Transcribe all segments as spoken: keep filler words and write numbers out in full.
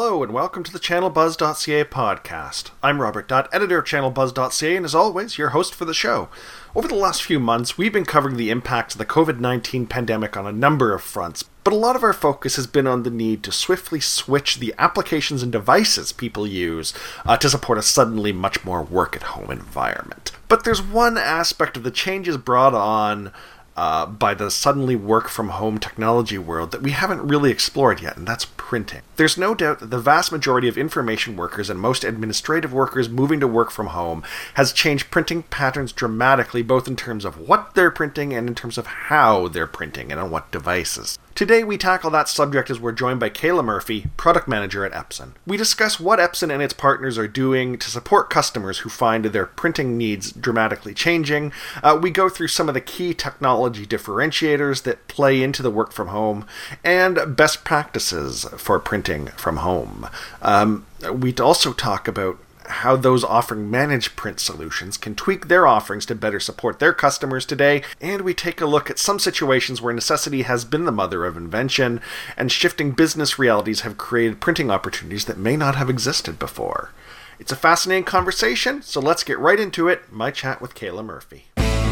Hello and welcome to the channel buzz dot c a podcast. I'm Robert Dutt, editor of channel buzz dot c a, and as always, your host for the show. Over the last few months, we've been covering the impacts of the covid nineteen pandemic on a number of fronts, but a lot of our focus has been on the need to swiftly switch the applications and devices people use uh, to support a suddenly much more work-at-home environment. But there's one aspect of the changes brought on Uh, by the suddenly work-from-home technology world that we haven't really explored yet, and that's printing. There's no doubt that the vast majority of information workers and most administrative workers moving to work from home has changed printing patterns dramatically, both in terms of what they're printing and in terms of how they're printing and on what devices. Today we tackle that subject as we're joined by Kayla Murphy, product manager at Epson. We discuss what Epson and its partners are doing to support customers who find their printing needs dramatically changing. Uh, we go through some of the key technology differentiators that play into the work from home and best practices for printing from home. Um, we also talk about how those offering managed print solutions can tweak their offerings to better support their customers today, and we take a look at some situations where necessity has been the mother of invention, and shifting business realities have created printing opportunities that may not have existed before. It's a fascinating conversation, so let's get right into it, my chat with Kayla Murphy.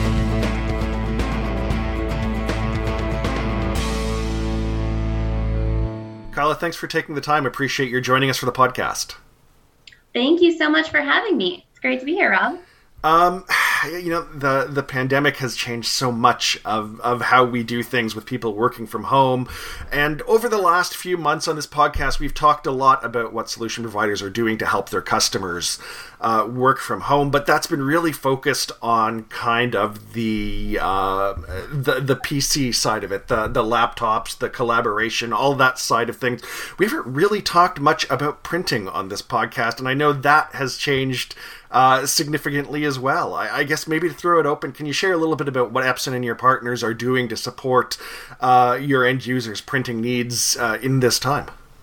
Kayla, thanks for taking the time. Appreciate your joining us for the podcast. Thank you so much for having me. It's great to be here, Rob. Um, you know, the the pandemic has changed so much of, of how we do things with people working from home. And over the last few months on this podcast, we've talked a lot about what solution providers are doing to help their customers uh, work from home. But that's been really focused on kind of the uh, the the P C side of it, the, the laptops, the collaboration, all that side of things. We haven't really talked much about printing on this podcast, and I know that has changed Uh, significantly as well. I, I guess maybe to throw it open, can you share a little bit about what Epson and your partners are doing to support uh, your end users' printing needs uh, in this time?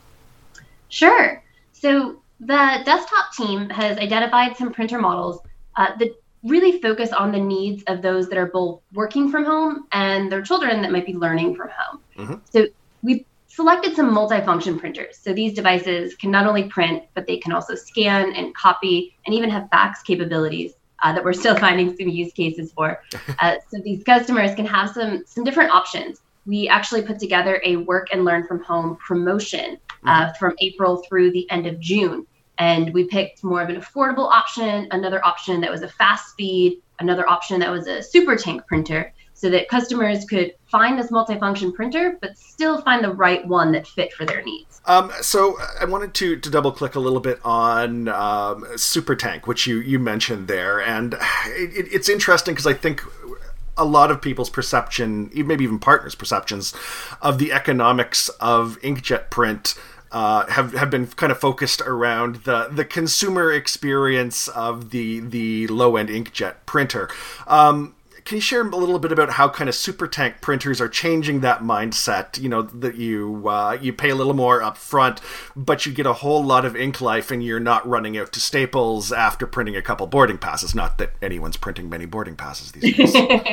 Sure. So the desktop team has identified some printer models uh, that really focus on the needs of those that are both working from home and their children that might be learning from home. Mm-hmm. So we selected some multifunction printers. So these devices can not only print, but they can also scan and copy and even have fax capabilities uh, that we're still finding some use cases for. Uh, so these customers can have some, some different options. We actually put together a work and learn from home promotion uh, from April through the end of June. And we picked more of an affordable option, another option that was a fast speed, another option that was a super tank printer, so that customers could find this multifunction printer, but still find the right one that fit for their needs. Um, so I wanted to, to double click a little bit on um, SuperTank, which you, you mentioned there. And it, it's interesting because I think a lot of people's perception, maybe even partners' perceptions of the economics of inkjet print Uh, have have been kind of focused around the the consumer experience of the the low end inkjet printer. Um, can you share a little bit about how kind of super tank printers are changing that mindset? You know, that you uh, you pay a little more up front, but you get a whole lot of ink life, and you're not running out to Staples after printing a couple boarding passes. Not that anyone's printing many boarding passes these days.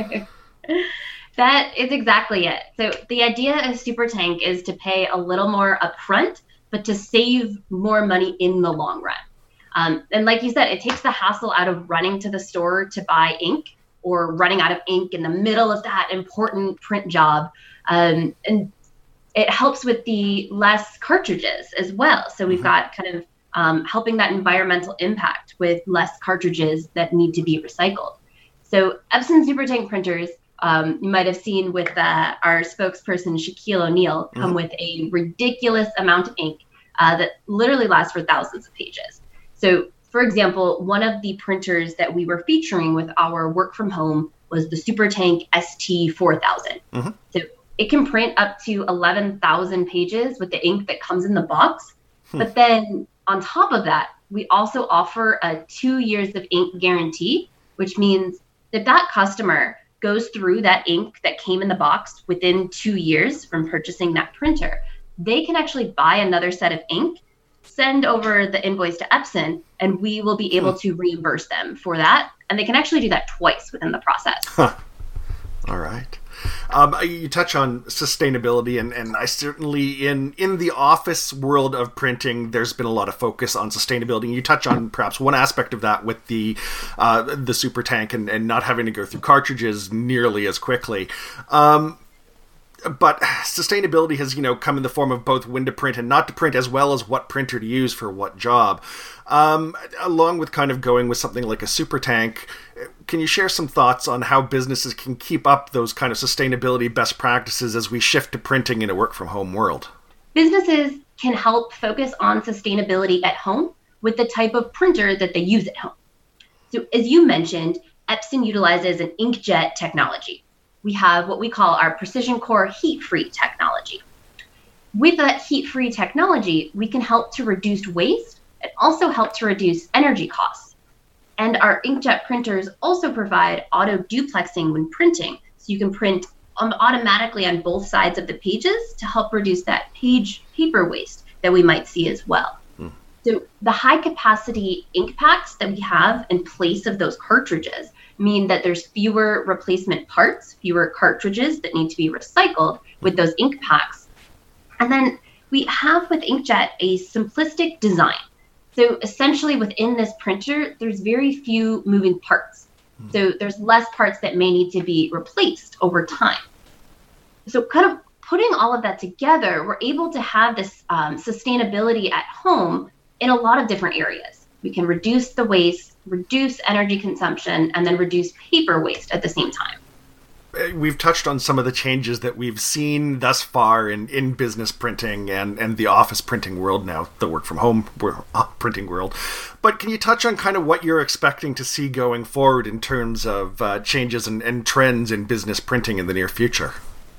That is exactly it. So the idea of super tank is to pay a little more upfront, but to save more money in the long run. Um, and like you said, it takes the hassle out of running to the store to buy ink or running out of ink in the middle of that important print job. Um, and it helps with the less cartridges as well. So we've got kind of um, helping that environmental impact with less cartridges that need to be recycled. So Epson Super Tank printers, Um, you might have seen with uh, our spokesperson, Shaquille O'Neal, come mm-hmm. with a ridiculous amount of ink uh, that literally lasts for thousands of pages. So, for example, one of the printers that we were featuring with our work from home was the Super Tank S T four thousand. Mm-hmm. So it can print up to eleven thousand pages with the ink that comes in the box. Hmm. But then on top of that, we also offer a two years of ink guarantee, which means that that customer goes through that ink that came in the box within two years from purchasing that printer, they can actually buy another set of ink, send over the invoice to Epson, and we will be able to reimburse them for that. And they can actually do that twice within the process. Huh. All right. Um, you touch on sustainability, and, and I certainly, in, in the office world of printing, there's been a lot of focus on sustainability. And you touch on perhaps one aspect of that with the uh, the super tank and, and not having to go through cartridges nearly as quickly. Um, But sustainability has, you know, come in the form of both when to print and not to print, as well as what printer to use for what job. Um, along with kind of going with something like a super tank, can you share some thoughts on how businesses can keep up those kind of sustainability best practices as we shift to printing in a work-from-home world? Businesses can help focus on sustainability at home with the type of printer that they use at home. So as you mentioned, Epson utilizes an inkjet technology. We have what we call our precision core heat-free technology. With that heat-free technology, we can help to reduce waste and also help to reduce energy costs. And our inkjet printers also provide auto duplexing when printing, so you can print um, automatically on both sides of the pages to help reduce that page paper waste that we might see as well. Hmm. So the high capacity ink packs that we have in place of those cartridges mean that there's fewer replacement parts, fewer cartridges that need to be recycled with those ink packs. And then we have with inkjet a simplistic design. So essentially within this printer, there's very few moving parts. So there's less parts that may need to be replaced over time. So kind of putting all of that together, we're able to have this um, sustainability at home in a lot of different areas. We can reduce the waste, reduce energy consumption, and then reduce paper waste at the same time. We've touched on some of the changes that we've seen thus far in, in business printing and, and the office printing world now, the work from home printing world. But can you touch on kind of what you're expecting to see going forward in terms of uh, changes and, and trends in business printing in the near future?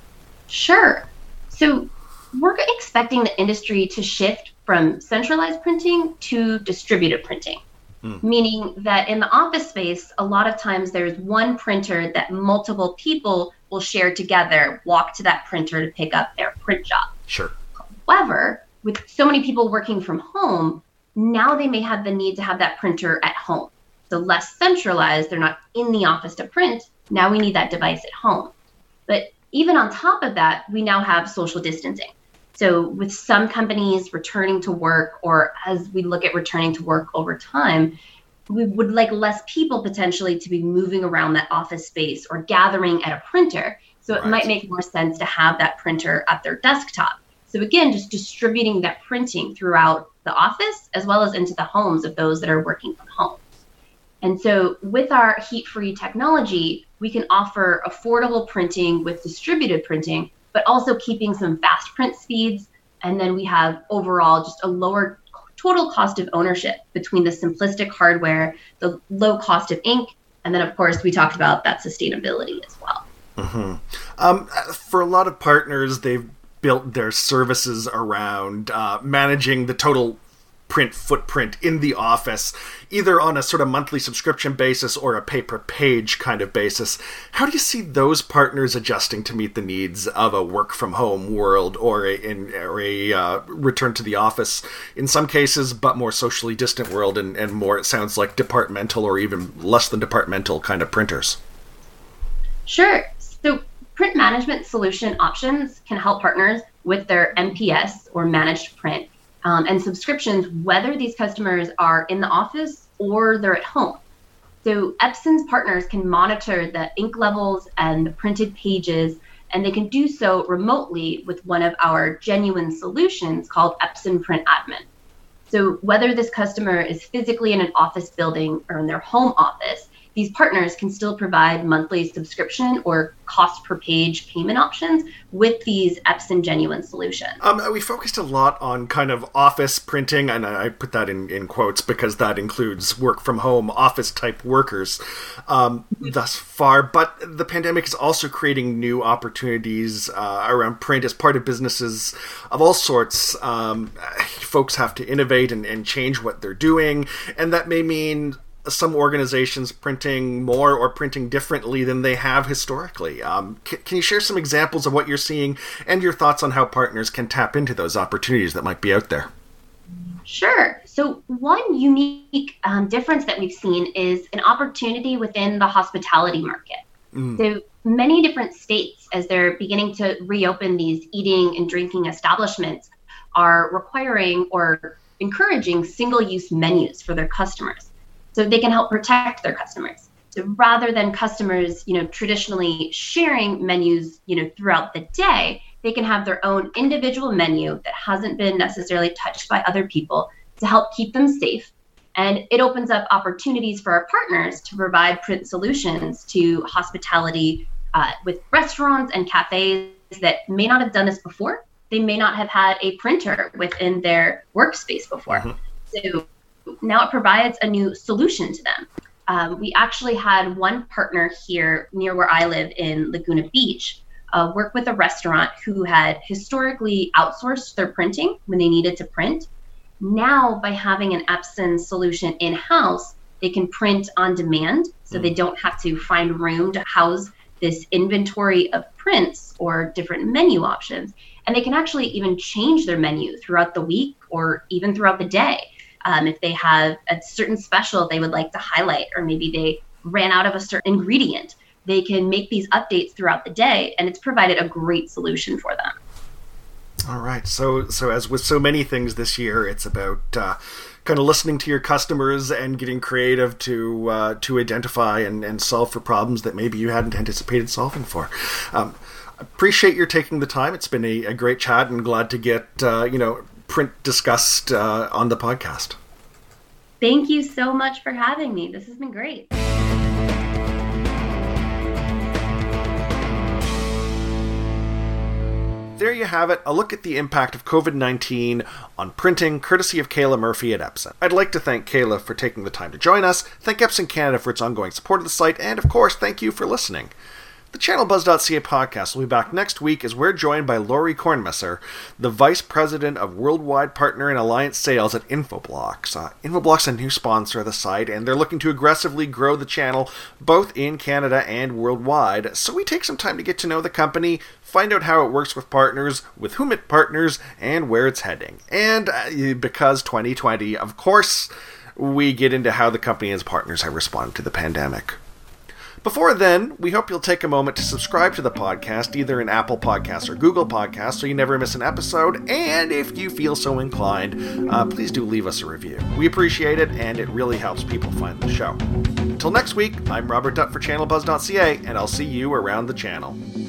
Sure. So we're expecting the industry to shift from centralized printing to distributed printing. Mm. Meaning that in the office space, a lot of times there's one printer that multiple people will share together, walk to that printer to pick up their print job. Sure. However, with so many people working from home, now they may have the need to have that printer at home. So less centralized, they're not in the office to print. Now we need that device at home. But even on top of that, we now have social distancing. So with some companies returning to work, or as we look at returning to work over time, we would like less people potentially to be moving around that office space or gathering at a printer. So it might make more sense to have that printer at their desktop. So again, just distributing that printing throughout the office as well as into the homes of those that are working from home. And so with our heat-free technology, we can offer affordable printing with distributed printing, but also keeping some fast print speeds. And then we have overall just a lower total cost of ownership between the simplistic hardware, the low cost of ink, and then of course we talked about that sustainability as well. Mm-hmm. Um, for a lot of partners, they've built their services around uh, managing the total print footprint in the office, either on a sort of monthly subscription basis or a pay-per-page kind of basis. How do you see those partners adjusting to meet the needs of a work-from-home world or a, in, or a uh, return to the office, in some cases, but more socially distant world and, and more, it sounds like, departmental or even less than departmental kind of printers? Sure. So print management solution options can help partners with their M P S or managed print Um, and subscriptions, whether these customers are in the office or they're at home. So Epson's partners can monitor the ink levels and the printed pages, and they can do so remotely with one of our genuine solutions called Epson Print Admin. So whether this customer is physically in an office building or in their home office, these partners can still provide monthly subscription or cost per page payment options with these Epson Genuine solutions. Um, we focused a lot on kind of office printing, and I put that in, in quotes because that includes work from home, office type workers um, thus far. But the pandemic is also creating new opportunities uh, around print as part of businesses of all sorts. Um, folks have to innovate and, and change what they're doing, and that may mean some organizations printing more or printing differently than they have historically. Um, can, can you share some examples of what you're seeing and your thoughts on how partners can tap into those opportunities that might be out there? Sure. So one unique um, difference that we've seen is an opportunity within the hospitality market. Mm. So many different states, as they're beginning to reopen these eating and drinking establishments, are requiring or encouraging single-use menus for their customers so they can help protect their customers. So rather than customers, you know, traditionally sharing menus, you know, throughout the day, they can have their own individual menu that hasn't been necessarily touched by other people to help keep them safe. And it opens up opportunities for our partners to provide print solutions to hospitality uh, with restaurants and cafes that may not have done this before. They may not have had a printer within their workspace before. Mm-hmm. So now it provides a new solution to them. Um, we actually had one partner here near where I live in Laguna Beach uh, work with a restaurant who had historically outsourced their printing when they needed to print. Now, by having an Epson solution in-house, they can print on demand, so they don't have to find room to house this inventory of prints or different menu options. And they can actually even change their menu throughout the week or even throughout the day. Um, if they have a certain special they would like to highlight, or maybe they ran out of a certain ingredient, they can make these updates throughout the day, and it's provided a great solution for them. All right. So, so as with so many things this year, it's about uh, kind of listening to your customers and getting creative to uh, to identify and, and solve for problems that maybe you hadn't anticipated solving for. Um, appreciate your taking the time. It's been a, a great chat, and glad to get uh, you know print discussed uh, on the podcast. Thank you so much for having me. This has been great. There you have it, a look at the impact of covid nineteen on printing, courtesy of Kayla Murphy at Epson. I'd like to thank Kayla for taking the time to join us, thank Epson Canada for its ongoing support of the site, and of course, thank you for listening. The channel buzz dot c a podcast will be back next week as we're joined by Laurie Kornmesser, the Vice President of Worldwide Partner and Alliance Sales at Infoblox. Uh, Infoblox is a new sponsor of the site, and they're looking to aggressively grow the channel both in Canada and worldwide. So we take some time to get to know the company, find out how it works with partners, with whom it partners, and where it's heading. And uh, because twenty twenty, of course, we get into how the company and its partners have responded to the pandemic. Before then, we hope you'll take a moment to subscribe to the podcast, either in Apple Podcasts or Google Podcasts, so you never miss an episode. And if you feel so inclined, uh, please do leave us a review. We appreciate it, and it really helps people find the show. Until next week, I'm Robert Dutt for channel buzz dot c a, and I'll see you around the channel.